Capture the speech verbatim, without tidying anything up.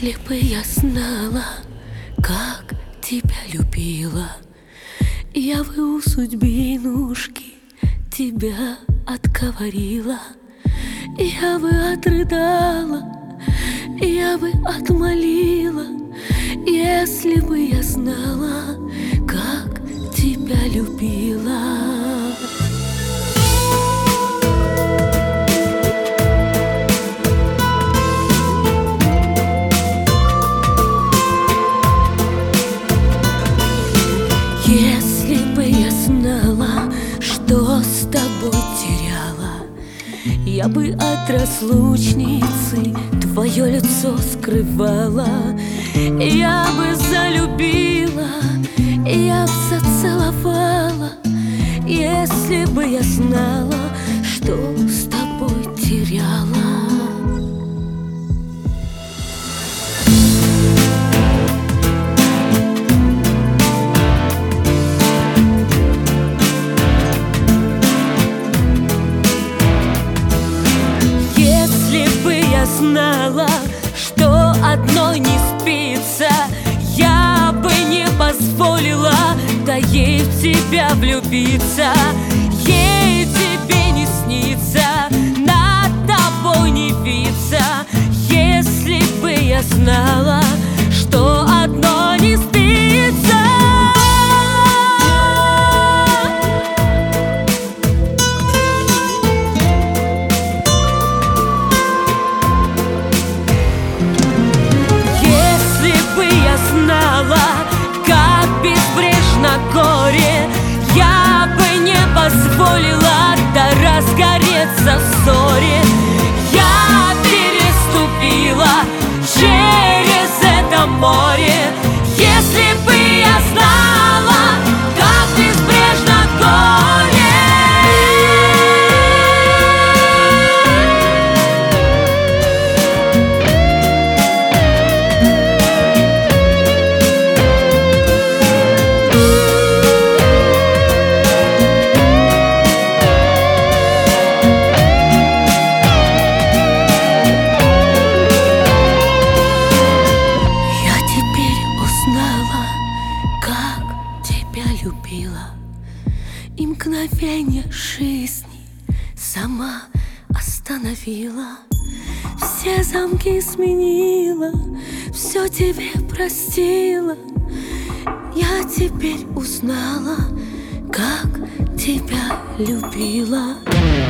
Если бы я знала, как тебя любила, я бы у судьбинушки тебя отговорила. Я бы отрыдала, я бы отмолила, если бы я знала, как тебя любила. Если бы я знала, что с тобой теряла, я бы от разлучницы твое лицо скрывала. Я бы залюбила, я б зацеловала, если бы я знала, что с тобой теряла. Знала, что одной не спится, я бы не позволила, да ей в тебя влюбиться. Ей тебе не снится, над тобой не виться, если бы я знала, что одной не спится. Как безбрежно горе, я бы не позволила, да разгореться в ссоре. Я переступила через это море, если бы я знала, как безбрежно горе. Любила, и мгновенье жизни сама остановила. Все замки сменила, все тебе простила. Я теперь узнала, как тебя любила.